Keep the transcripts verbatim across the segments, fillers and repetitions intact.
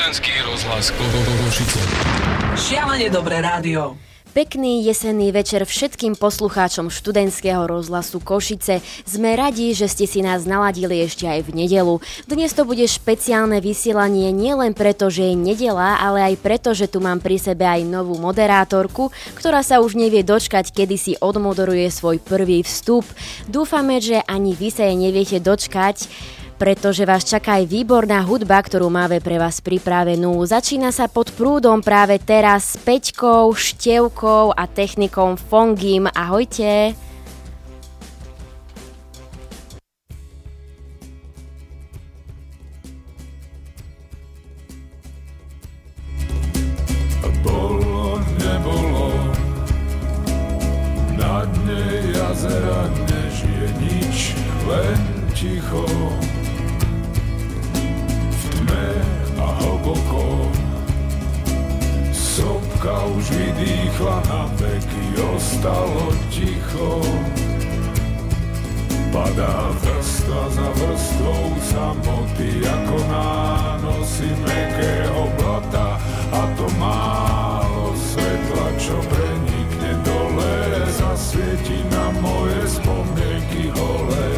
Študentský rozhlas Košice. Šialene dobré rádio. Pekný jesenný večer všetkým poslucháčom študentského rozhlasu Košice. Sme radi, že ste si nás naladili ešte aj v nedeľu. Dnes to bude špeciálne vysielanie nielen preto, že je nedeľa, ale aj preto, že tu mám pri sebe aj novú moderátorku, ktorá sa už nevie dočkať, kedy si odmoderuje svoj prvý vstup. Dúfame, že ani vy sa jej neviete dočkať, pretože vás čaká aj výborná hudba, ktorú máme pre vás pripravenú. Začína sa Pod prúdom práve teraz s Peťkou, Števkou a technikom Fongim. Ahojte! Bolo, nebolo, na dne jazera nežije nič, len ticho. A hlboko sopka už vydýchla, na veky ostalo ticho. Padá vrstva za vrstvou samoty, ako nánosy mäkkého blata, a to málo svetla, čo prenikne dole, zasvieti na moje spomienky holé.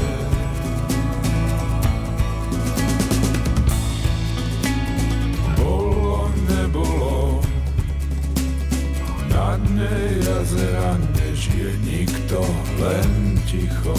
Na dne jazera nežije nikto, len ticho.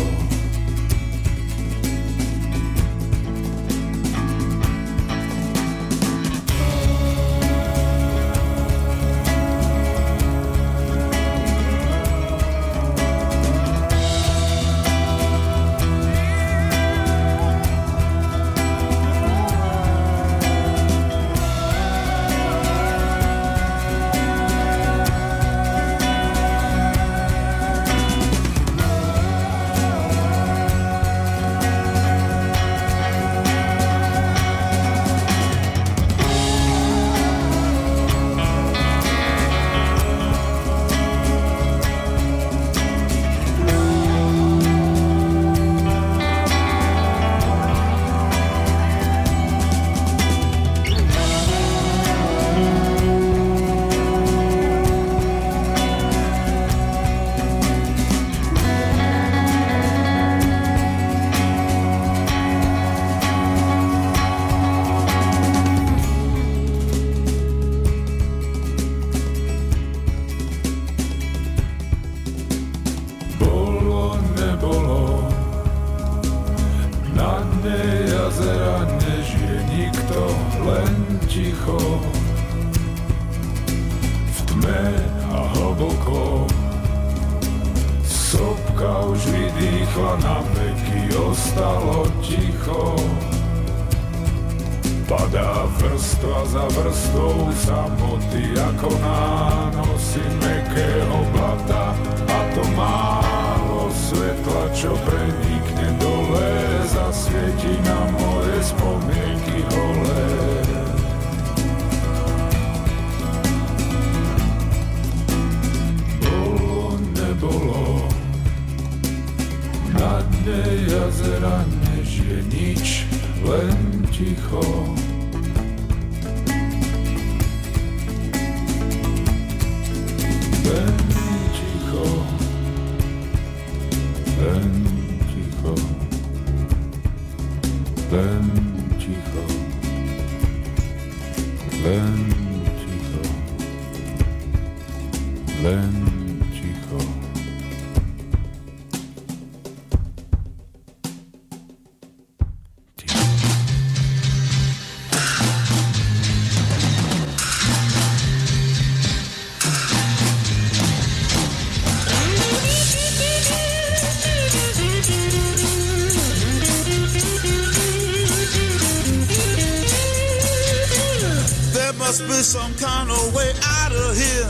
Must be some kind of way out of here,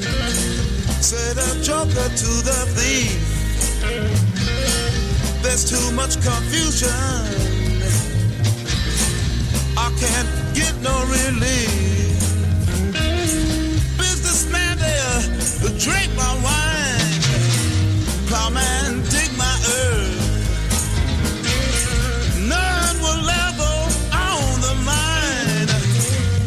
said a joker to the thief. There's too much confusion, I can't get no relief. Businessman there, drink my wine, plowman dig my earth. None will level on the mine.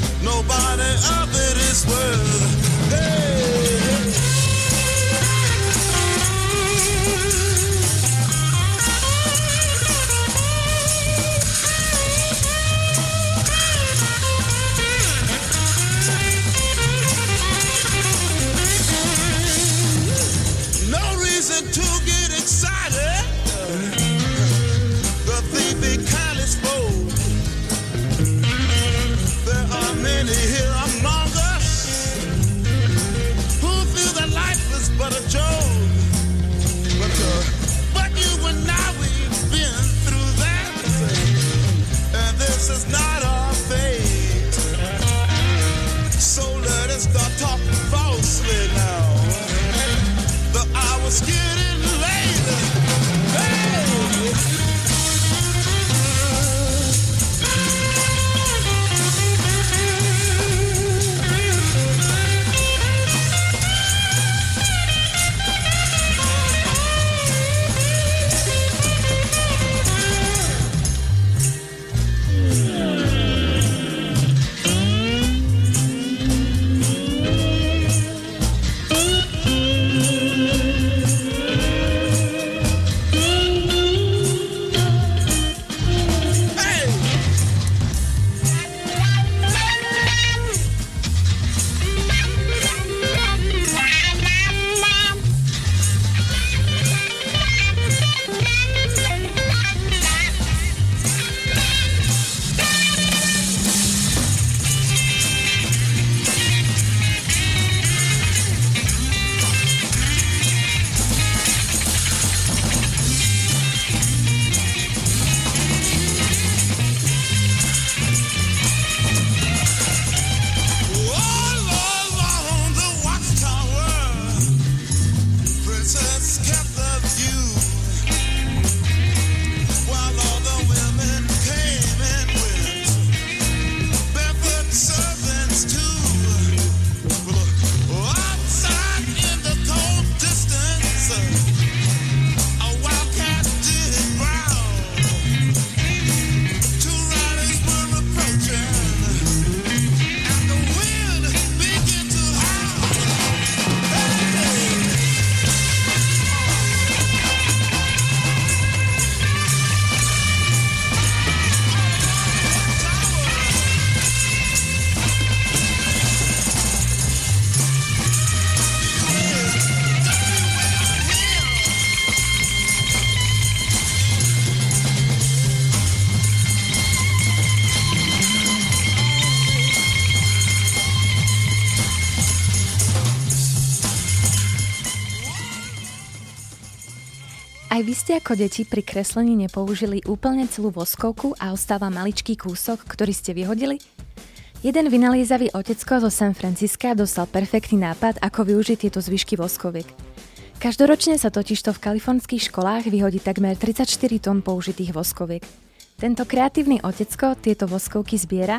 Aj vy ste ako deti pri kreslení nepoužili úplne celú voskovku a ostáva maličký kúsok, ktorý ste vyhodili? Jeden vynaliezavý otecko zo San Francisca dostal perfektný nápad, ako využiť tieto zvyšky voskoviek. Každoročne sa totižto v kalifornských školách vyhodí takmer tridsaťštyri tón použitých voskoviek. Tento kreatívny otecko tieto voskovky zbiera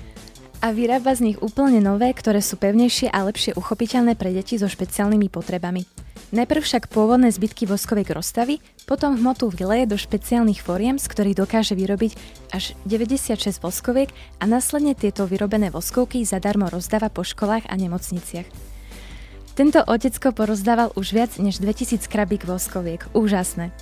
a vyrába z nich úplne nové, ktoré sú pevnejšie a lepšie uchopiteľné pre deti so špeciálnymi potrebami. Najprv však pôvodné zbytky voskoviek rozstaví, potom hmotu vyleje do špeciálnych foriem, z ktorých dokáže vyrobiť až deväťdesiatšesť voskoviek a následne tieto vyrobené voskovky zadarmo rozdáva po školách a nemocniciach. Tento otecko porozdával už viac než dvetisíc krabík voskoviek. Úžasné.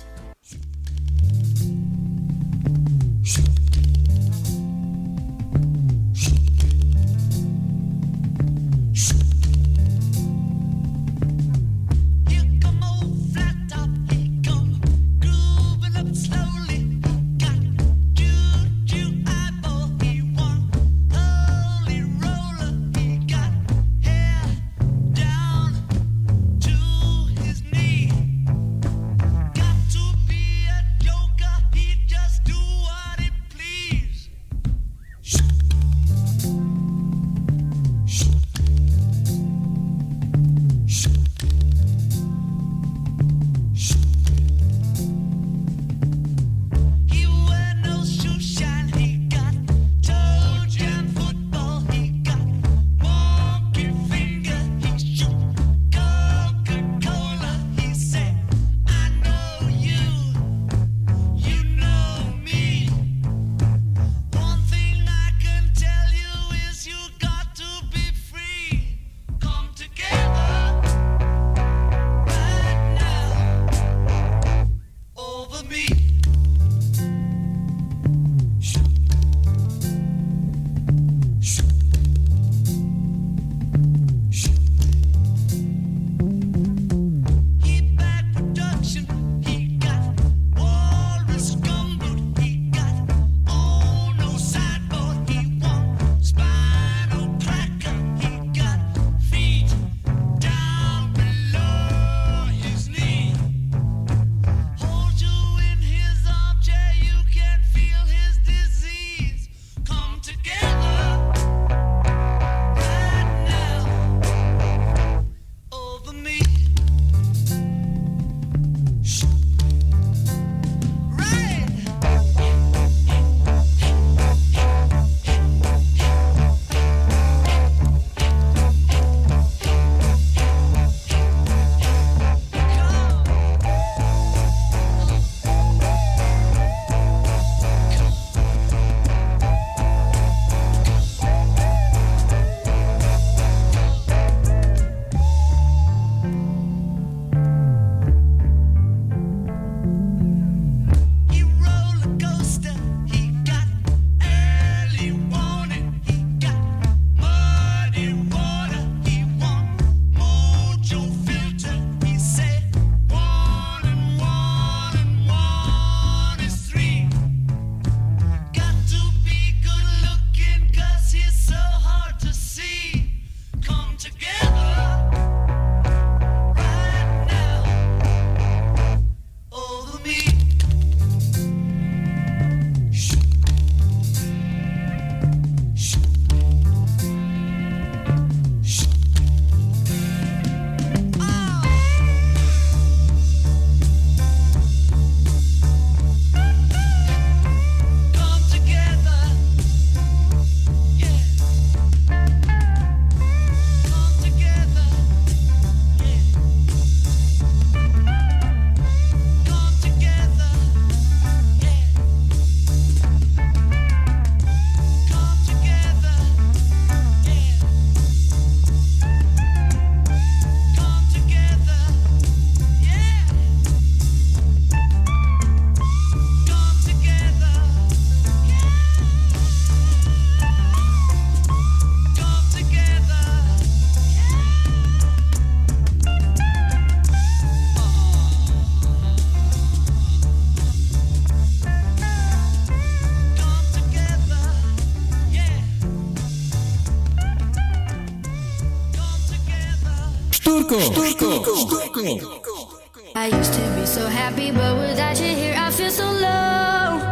Štúrko, štúrko, štúrko. I used to be so happy, but without you here I feel so low.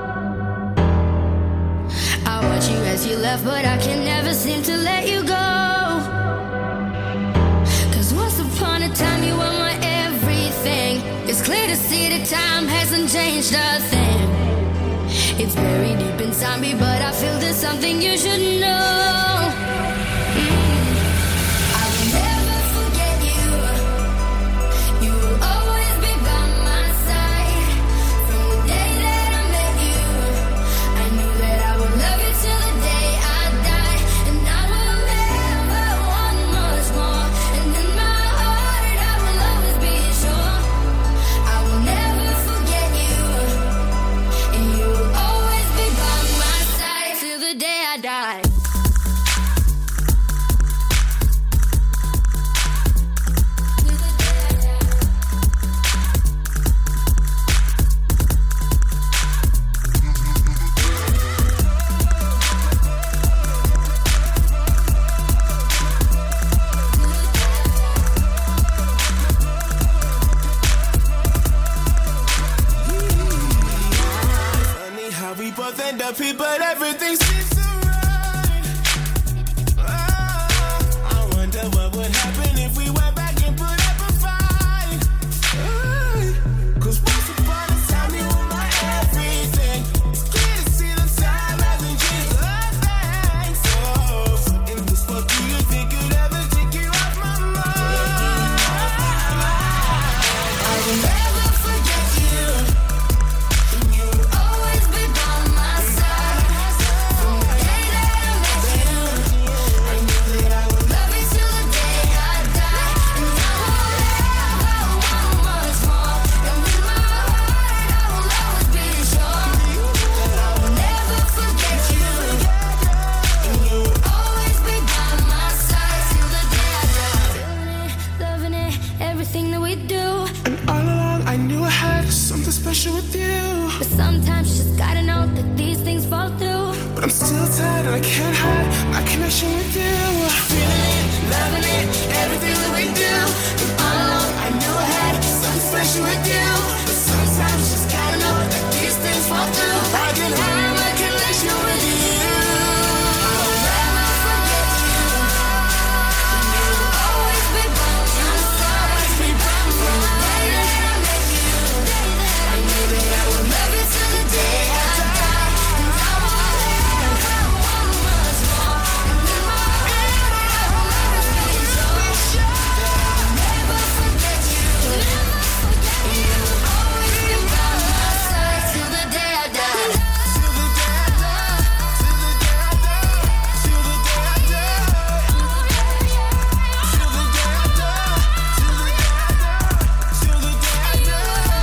I watch you as you left, but I can never seem to let you go. Cause once upon a time you were my everything. It's clear to see that time hasn't changed a thing. It's buried deep inside me, but I feel there's something you should know. Mm. I will never forget you. You will always be by my side. From the day that I met you, I knew that I would love you till the day I die. And I will never want much more. And in my heart I will always be sure. I will never forget you. And you will always be by my side till the day I die. Funny how we both end up here, but everything seems so right. Oh, I wonder what would happen if we went back and put up a fight. Oh, Cause once upon a time you were my everything. It's clear to see the time hasn't changed a thing. So, in this world, do you think you'd ever take you off my mind? I will never forget you. You will always be by my side. From the day that I met you, I knew that I would love you till the day I die. And I will never want much more. And in my heart I will always be sure that I will never forget you. And you will always be by my side till the day I die. Feeling it, loving it, everything that we do. And all along I knew I had something special with you. But sometimes you just gotta know that these things fall through. But I'm still tired and I can't hide my connection with you. Feeling it, loving it, everything that we do. And all along I knew I had something special with you. But sometimes you just gotta know that these things fall through. I can have my connection with you. I will never forget you. And you will always be by my side. From the day that I met you, I knew that I would love you till the day I die. And I will never want much more. And in my heart I will always be sure that I will never forget you. And you will always be by my side till the day I die. Till the day I die. Till the day I die. Till the day I die. Till the day I die. Till the day I die. Till the day I die.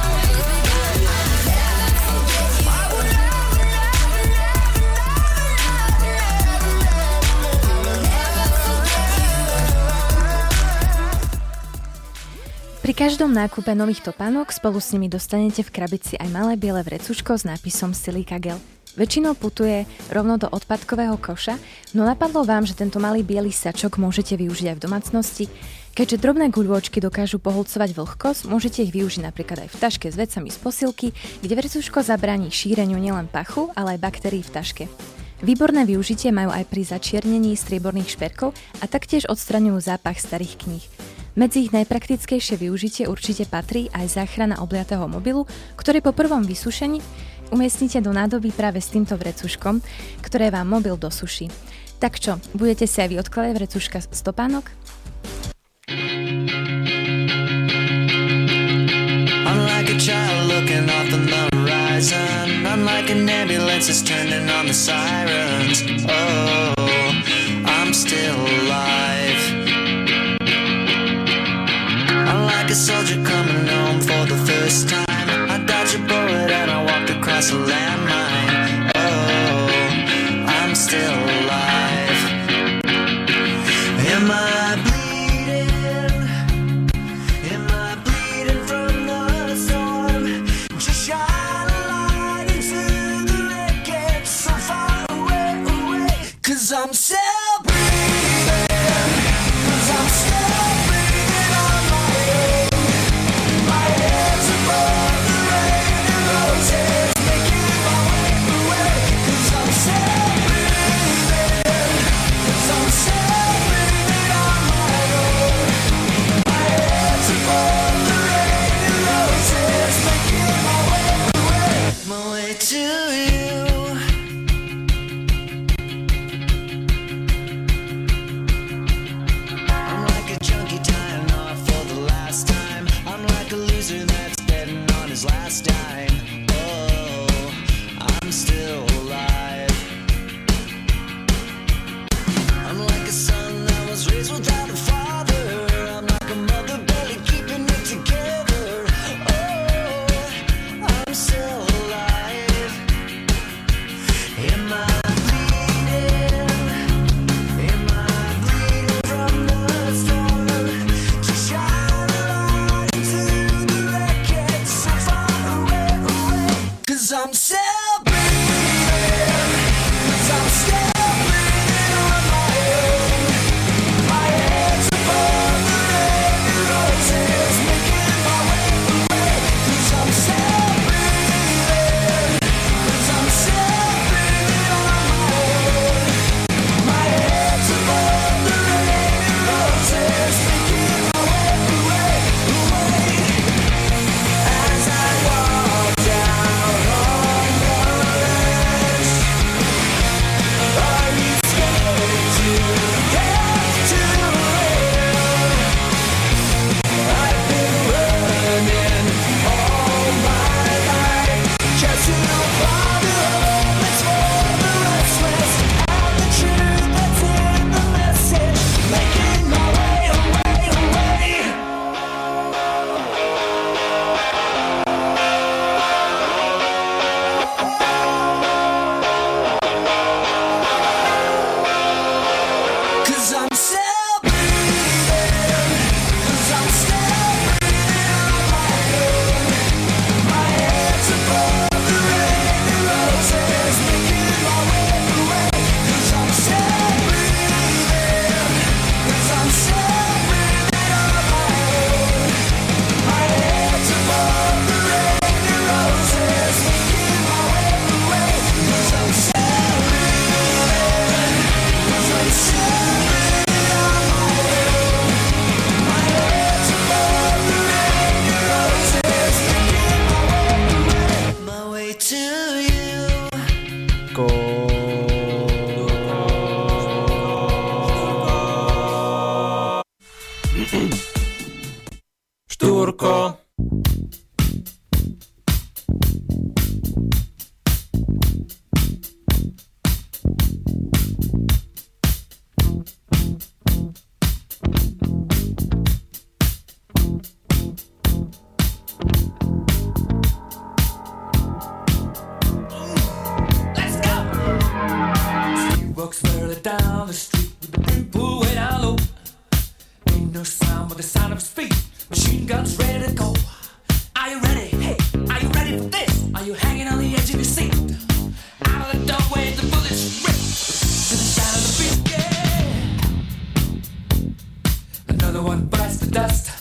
Pri každom nákupe nových topánok spolu s nimi dostanete v krabici aj malé biele vrecuško s nápisom Silica Gel. Väčšinou putuje rovno do odpadkového koša, no napadlo vám, že tento malý biely sačok môžete využiť aj v domácnosti. Keďže drobné guľôčky dokážu poholcovať vlhkosť, môžete ich využiť napríklad aj v taške s vecami z posilky, kde vrecuško zabráni šíreniu nielen pachu, ale aj baktérií v taške. Výborné využitie majú aj pri začiernení strieborných šperkov a taktiež odstraňujú zápach starých kníh. Medzi ich najpraktickejšie využitie určite patrí aj záchrana obliatého mobilu, ktorý po prvom vysušení umiestnite do nádoby práve s týmto vrecuškom, ktoré vám mobil dosuší. Tak čo, budete si aj vy odkladať vrecuška z topánok? Unlike a child looking off the horizon, unlike an ambulance that's turning on the sirens. Oh, I'm still alive. Unlike a soldier coming home for the first time, I dodged a bullet and I walked across a landmine. Oh, I'm still alive. Am I bleeding? Am I bleeding from the storm? Just shine a light into the wreckage so far away, away. Cause I'm still breathing. Cause I'm still breathing on my own. My 'Cause I'm still breathing, 'cause I'm still breathing on my own. My head's above the red roses, making my way away. 'Cause I'm still breathing, 'cause I'm still breathing on my own. My head's above the red roses, making my way away, away. As I walk down on the ledge, are you scared to get to where I've been running all my life, just to find a home that's for the restless, and the truth that's in the message, making my way away, away. Cause I'm still breathing, cause I'm still breathing on my own. My head's above the red roses, making my way away. Cause I'm still breathing, cause I'm still breathing on my own. My head's above the red roses, making my way away. Cause I'm still breathing, cause I'm still breathing on my own. My head's above the red roses, making my way away. My way to you. Štúrko. Let's go! He walks further down the street with the brim pulled way down low. Ain't no sound but the sound of his feet. Machine guns ready to go. Are you ready? Hey, are you ready for this? Are you hanging on the edge of your seat? Out of the doorway, the bullets rip to the sound of the beat. Yeah. Another one bites the dust.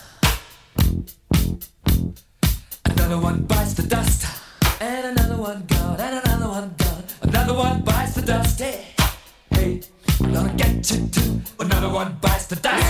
Another one bites the dust. And another one gone. And another one gone. Another one bites the dust. Hey, hey, I'm gonna get you too. Another one bites the dust.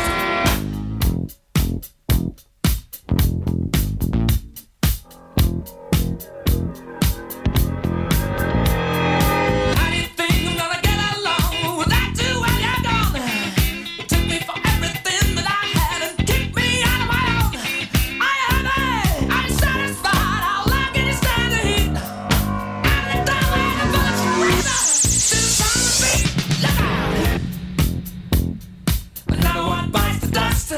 How do you think I'm gonna get along without you when you're gone? You took me for everything that I had and kicked me out of my own. Are you happy? Are you satisfied? How long can you stand the heat? Out of the doorway, the bullets rip to the sound of the beat. Look out! Another one bites the dust.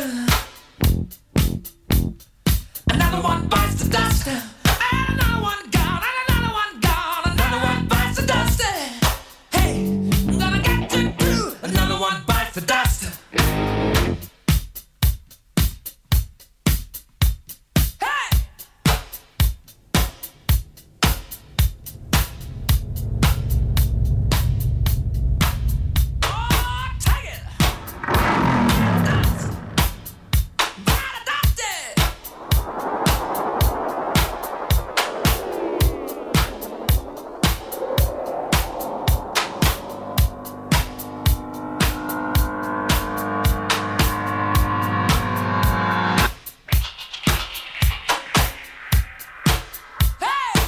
Another one bites the dust. And another one gone. And another one gone. Another one bites the dust. Hey, I'm gonna get you too. Another one bites the dust. Hey! Oh, take it! Dust! Gotta dust it! Hey!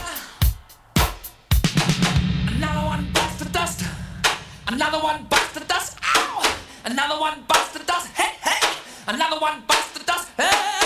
Another one bites the dust. Another one bites the dust. Ow! Another one bites the dust. Hey, hey! Another one bites the dust. Hey!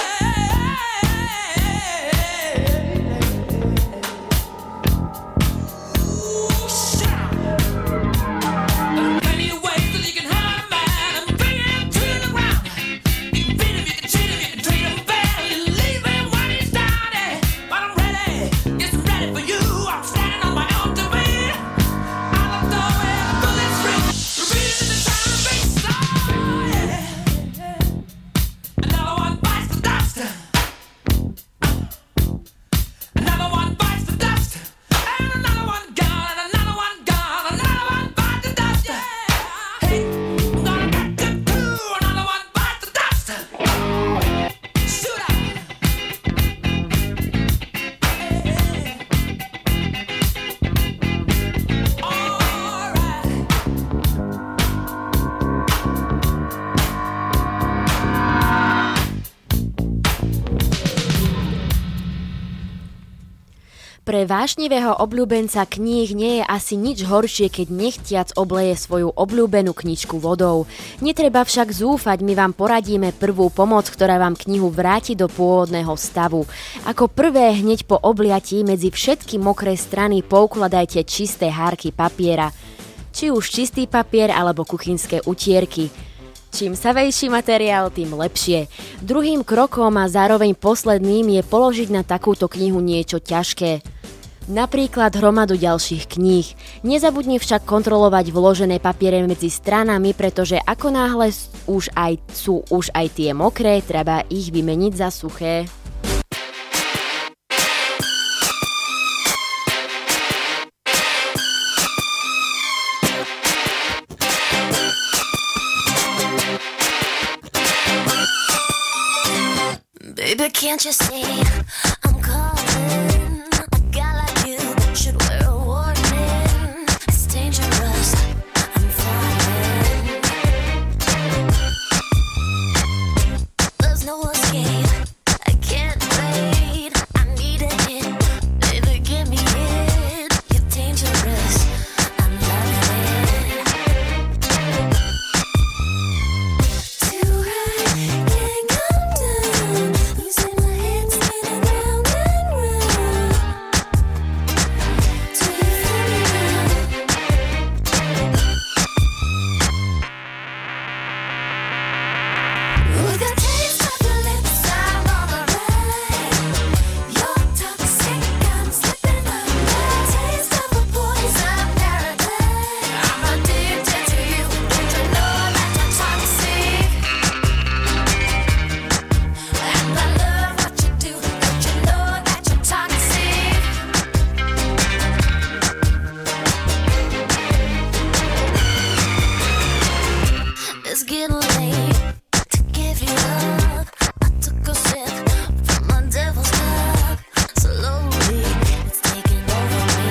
Ooh, shit! There are plenty of ways that you can hurt a man and bring him to the ground. You can beat him, you can cheat him, you can treat him bad, you leave him when he's down. eh. But I'm ready, yes, I'm ready for you. I'm standing on my own two feet. Out of the doorway, the bullets rip, repeating the sound of the beat. Oh, yeah, yeah. Another one bites the Pre vášnivého obľúbenca kníh nie je asi nič horšie, keď nechtiac obleje svoju obľúbenú knižku vodou. Netreba však zúfať, my vám poradíme prvú pomoc, ktorá vám knihu vráti do pôvodného stavu. Ako prvé, hneď po obliatí medzi všetky mokré strany poukladajte čisté hárky papiera. Či už čistý papier alebo kuchynské utierky. Čím savejší materiál, tým lepšie. Druhým krokom a zároveň posledným je položiť na takúto knihu niečo ťažké. Napríklad hromadu ďalších kníh. Nezabudni však kontrolovať vložené papiere medzi stranami, pretože ako náhle už aj, sú už aj tie mokré, treba ich vymeniť za suché. Baby, can't you see I'm calling? A guy like you should wear a warning. It's dangerous, I'm falling. There's no escape, I can't wait. I need a hit, baby, give me it. You're dangerous, I'm loving it. Too high, can't come down. You say my head's spinning round and round. Do you feel me now? With the taste of your lips, I'm on the ride. You're toxic, I'm slipping under. Taste of a poison paradise. I'm addicted to you. Don't you know that you're toxic? And I love what you do. Don't you know that you're toxic? It's getting late to give you up. I took a sip from my devil's cup. Slowly, it's taking over me.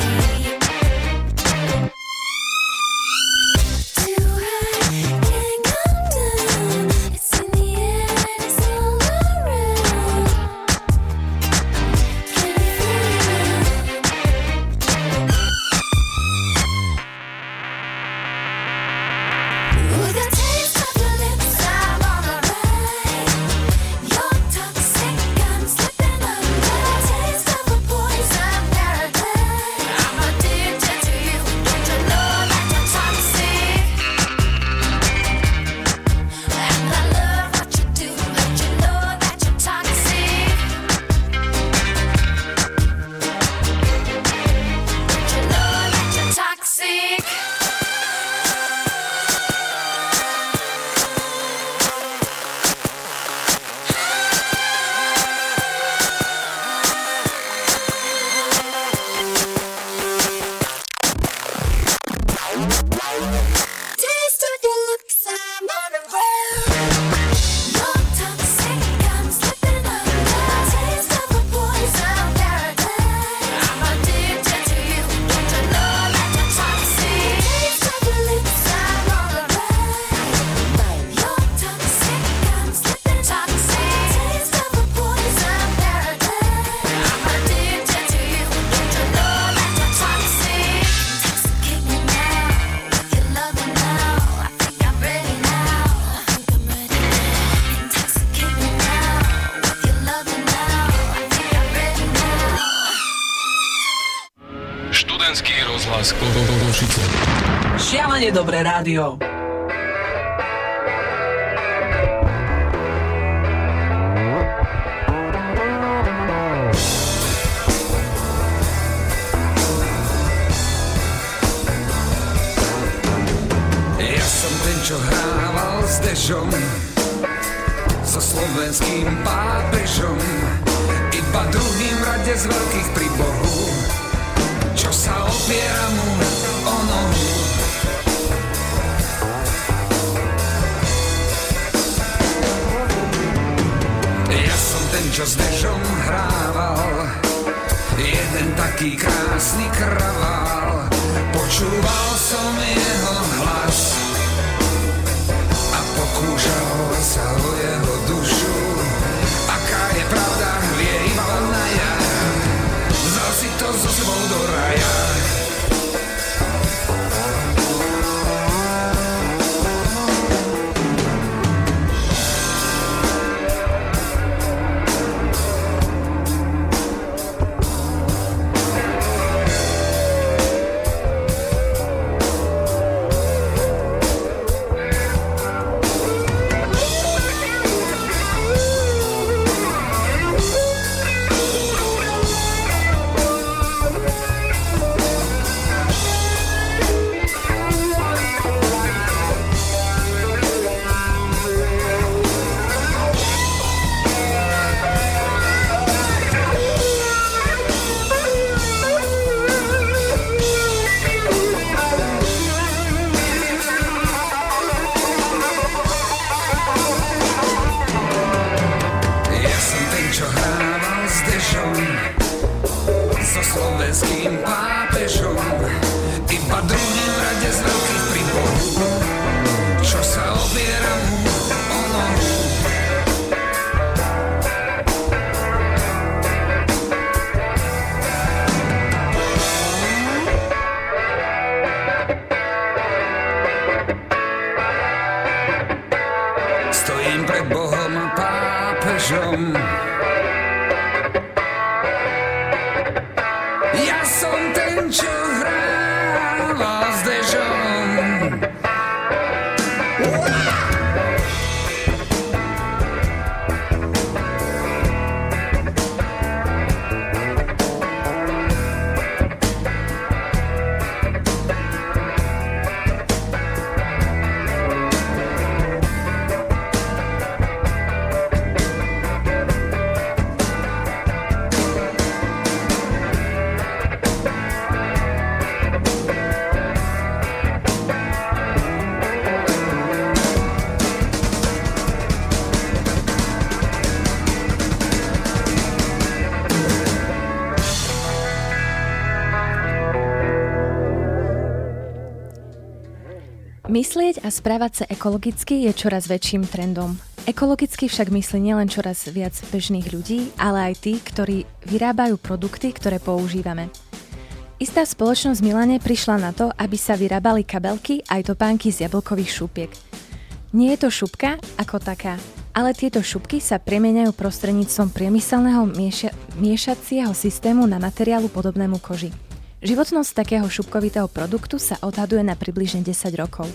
Too high, can't come down. It's in the air and it's all around. Can you feel it now? With the taste of your lips, I'm on the ride. You're toxic, I'm slipping under. Taste of a poison paradise. I'm addicted to you. Don't you know that you're toxic? And I love what you do. Don't you know that you're toxic? Don't you know that you're toxic? Taste of your looks, I'm on the road. You're toxic, I'm slipping under. Taste of a poison paradise. I'm addicted to you. Don't you know that you're toxic? Taste of your lips, I'm on the ride. You're toxic, I'm slipping toxic. Taste of a poison paradise. I'm addicted to you. Don't you know that you're toxic? Intoxicate me now with your loving now. I think I'm ready now. I think I'm ready. Intoxicate me now with your loving now. I think I'm ready now. Študentský rozhlas Košice. Šialene dobré rádio. Ja som ten, čo hrával s Dežom, so slovenským pápežom, iba druhým rade z veľkých pri Bohu, čo sa opiera mu o nohu. Ja som ten, čo s Dežom hrával, jeden taký krásny kravál. Počúval som jeho hlas a pokúšal sa o jeho dušu. Aká je pravda, vie iba on na jar. Vzal si to zo čo hrával s Dežom. Myslieť a správať sa ekologicky je čoraz väčším trendom. Ekologicky však myslí nielen čoraz viac bežných ľudí, ale aj tí, ktorí vyrábajú produkty, ktoré používame. Istá spoločnosť v Milane prišla na to, aby sa vyrábali kabelky aj topánky z jablkových šupiek. Nie je to šupka ako taká, ale tieto šupky sa premieňajú prostredníctvom priemyselného mieša- miešacieho systému na materiálu podobnému koži. Životnosť takého šupkovitého produktu sa odhaduje na približne desať rokov.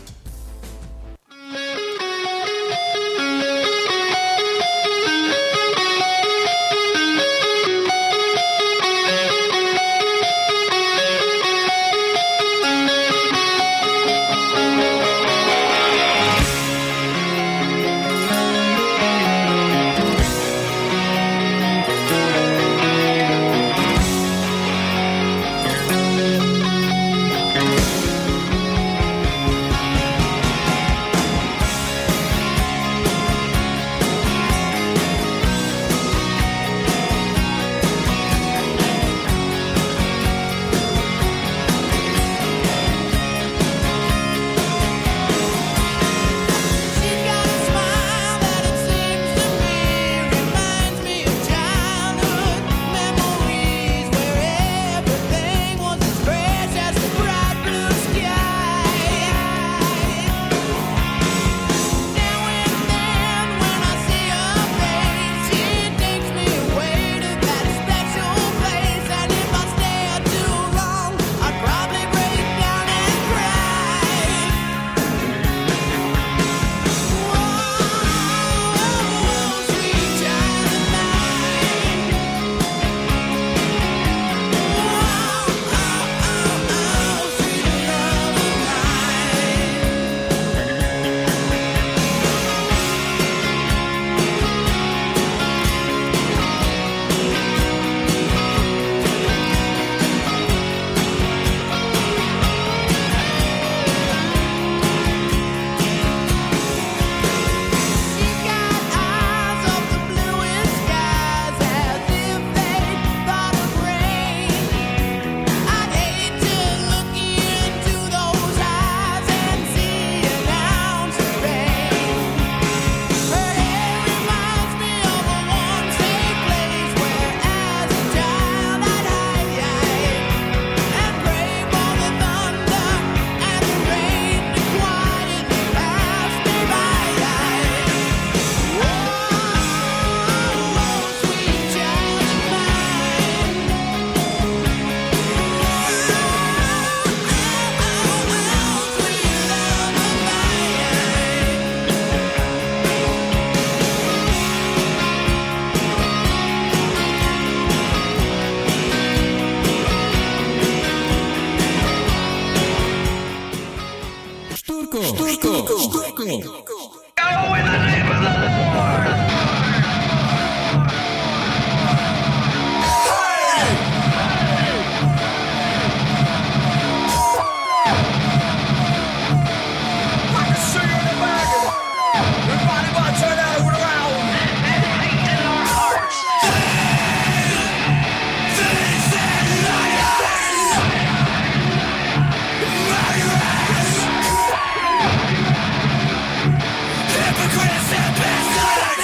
Hypocrites and bastards!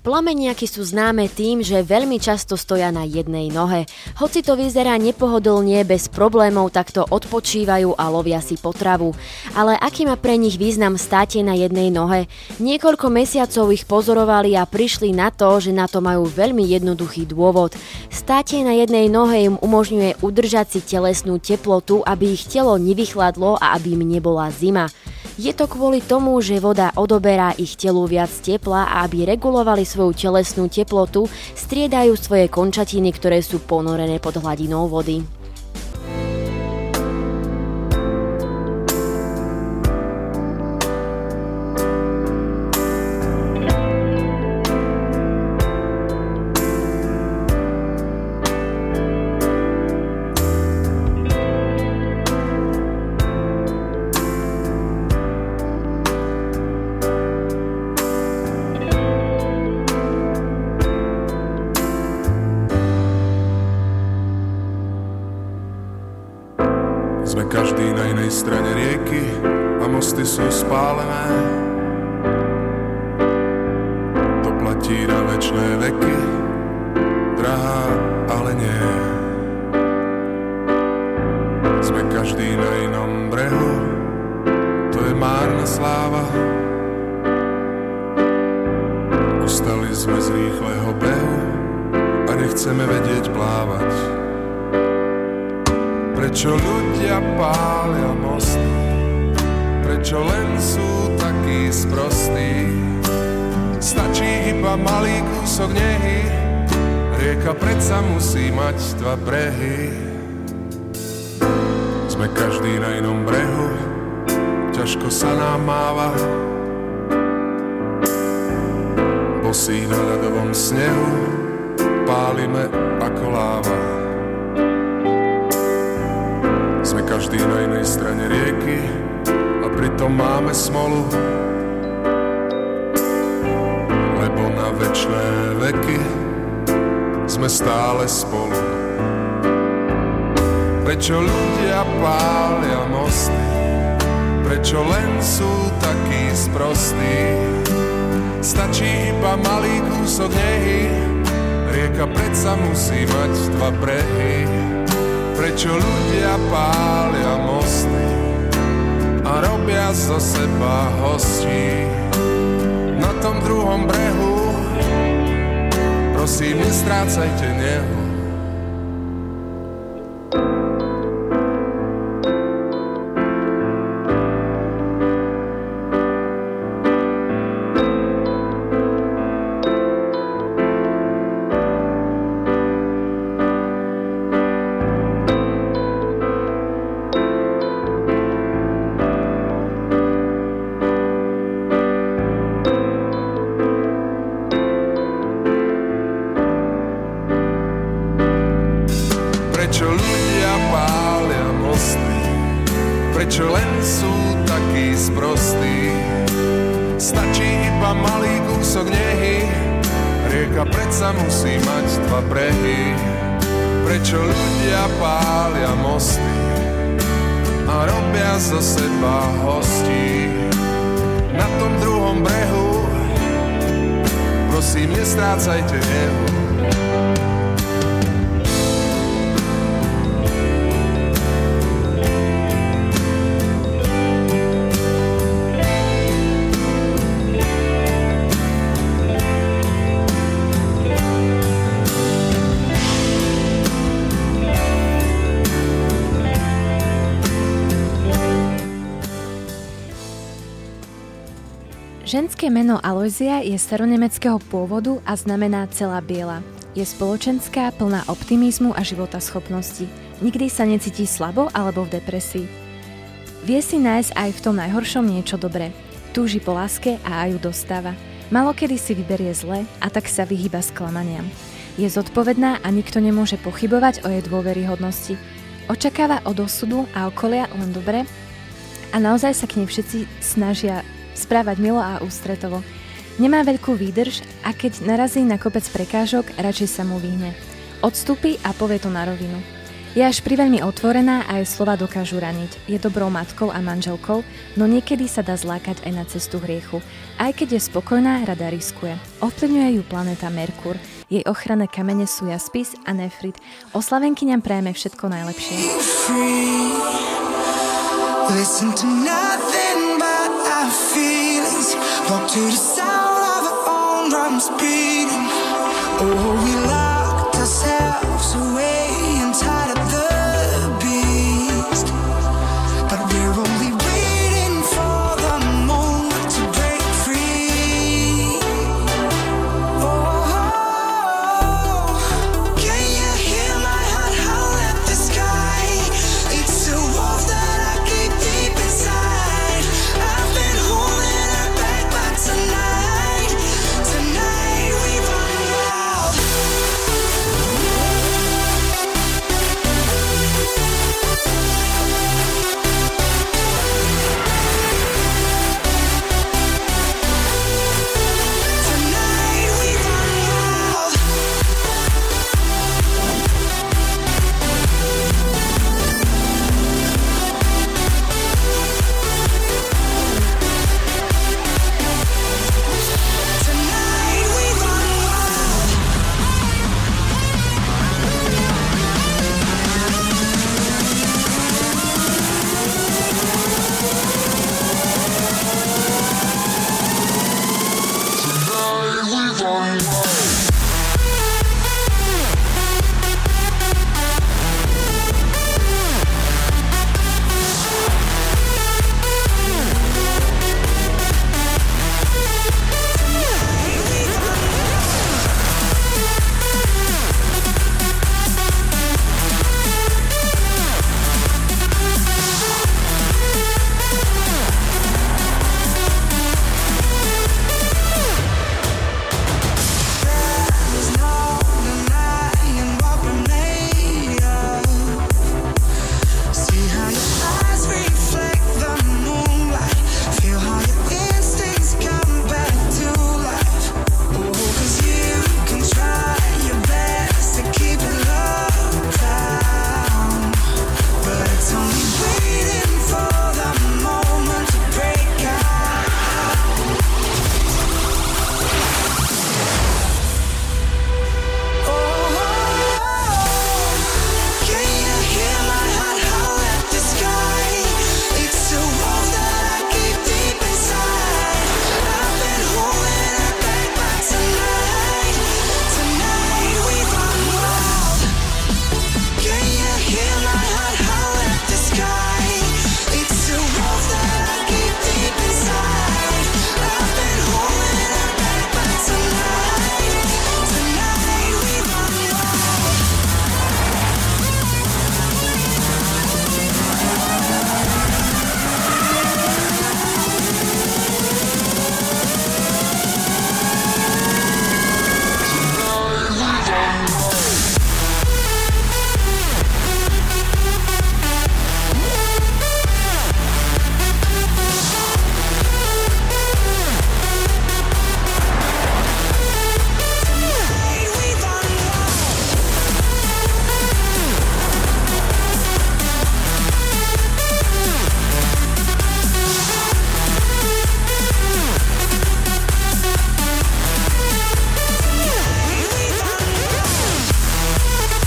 Plameniaky sú známe tým, že veľmi často stoja na jednej nohe. Hoci to vyzerá nepohodlne, bez problémov takto odpočívajú a lovia si potravu. Ale aký má pre nich význam státie na jednej nohe? Niekoľko mesiacov ich pozorovali a prišli na to, že na to majú veľmi jednoduchý dôvod. Státie na jednej nohe im umožňuje udržať si telesnú teplotu, aby ich telo nevychladlo a aby im nebola zima. Je to kvôli tomu, že voda odoberá ich telu viac tepla a aby regulovali svoju telesnú teplotu, striedajú svoje končatiny, ktoré sú ponorené pod hladinou vody. Sme každý na inej strane rieky a mosty sú spálené. To platí na večné veky, drahá, ale nie. Sme každý na inom brehu, to je márna sláva. Ustali sme z rýchleho behu a nechceme vedieť plávať. Prečo ľudia pália mosty? Prečo len sú takí sprostí? Stačí iba malý kúsok nehy, rieka predsa musí mať dva brehy. Sme každý na inom brehu, ťažko sa nám máva. Bosí na ľadovom snehu, pálime ako láva. Sme každý na inej strane rieky a pritom máme smolu, lebo na večné veky sme stále spolu. Prečo ľudia pália mosty? Prečo len sú takí sprostí? Stačí iba malý kúsok nehy, rieka predsa musí mať dva brehy. Prečo ľudia pália mosty a robia zo seba hostí? Na tom druhom brehu, prosím, nestrácajte nehu. Prečo ľudia pália mosty? Prečo len sú takí sprostí? Stačí iba malý kúsok nehy, rieka predsa musí mať dva brehy. Prečo ľudia pália mosty a robia zo seba hostí? Na tom druhom brehu, prosím, nestrácajte nehu. Ženské meno Alojzia je staronemeckého pôvodu a znamená celá biela. Je spoločenská, plná optimizmu a životaschopnosti. Nikdy sa necíti slabo alebo v depresii. Vie si nájsť aj v tom najhoršom niečo dobré. Túži po láske a aj ju dostáva. Malokedy si vyberie zle a tak sa vyhýba sklamaniam. Je zodpovedná a nikto nemôže pochybovať o jej dôveryhodnosti. Očakáva od osudu a okolia len dobre a naozaj sa k nej všetci snažia správať milo a ústretovo. Nemá veľkú výdrž a keď narazí na kopec prekážok, radšej sa mu vyhne. Odstúpi a povie to na rovinu. Je až priveľmi otvorená a jej slova dokážu raniť. Je dobrou matkou a manželkou, no niekedy sa dá zlákať aj na cestu hriechu. Aj keď je spokojná, rada riskuje. Ovplyvňuje ju planéta Merkur. Jej ochranné kamene sú jaspis a nefrit. Oslavenkyňam prajeme všetko najlepšie. Listen to nothing but our feelings. Walk to the sound of our own drums beating. Oh, we locked ourselves away inside of the beast. But we're only waiting for the moment to break free. Oh, can you hear my heart howl at the sky? It's a wolf that I keep deep inside. I've been holding her back, but tonight, tonight we run wild. Tonight we run wild. Tonight we run wild. There's no denying what we're made of. See how your eyes reflect the moonlight. Feel how your instincts come back to life. Oh, 'cause you can try your best to keep it locked down, but it's only waiting for the moment to break out. Oh, can you hear my heart howl at the sky? It's a wolf that I keep deep inside. I've been holding her back, but tonight, tonight we run wild. Can you hear my heart howl at the sky? It's a wolf that I keep deep inside. I've been holding her back, but tonight, tonight we run wild. Tonight we run wild. Tonight we run wild.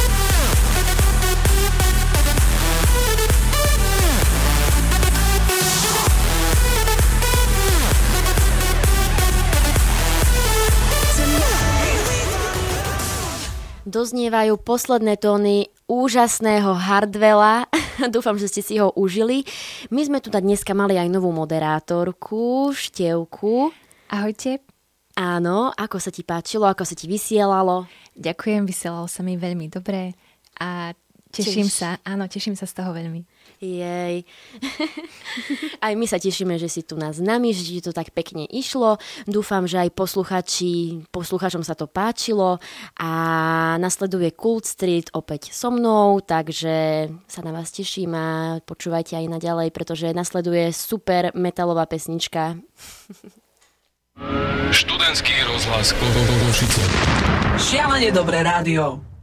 Tonight we run wild. Doznievajú posledné tóny úžasného Hardwella. Dúfam, že ste si ho užili. My sme tu dneska mali aj novú moderátorku, Števku. Ahojte. Áno, ako sa ti páčilo, ako sa ti vysielalo? Ďakujem, vysielalo sa mi veľmi dobre a teším Teš- sa, áno, teším sa z toho veľmi. Jej. Aj my sa tešíme, že si tu nás s nami, že ti to tak pekne išlo. Dúfam, že aj posluchači, posluchačom sa to páčilo a nasleduje Kult Street opäť so mnou, takže sa na vás teším a počúvajte aj naďalej, pretože nasleduje super metalová pesnička. Študentský rozhlas Košice. Šialene dobré rádio.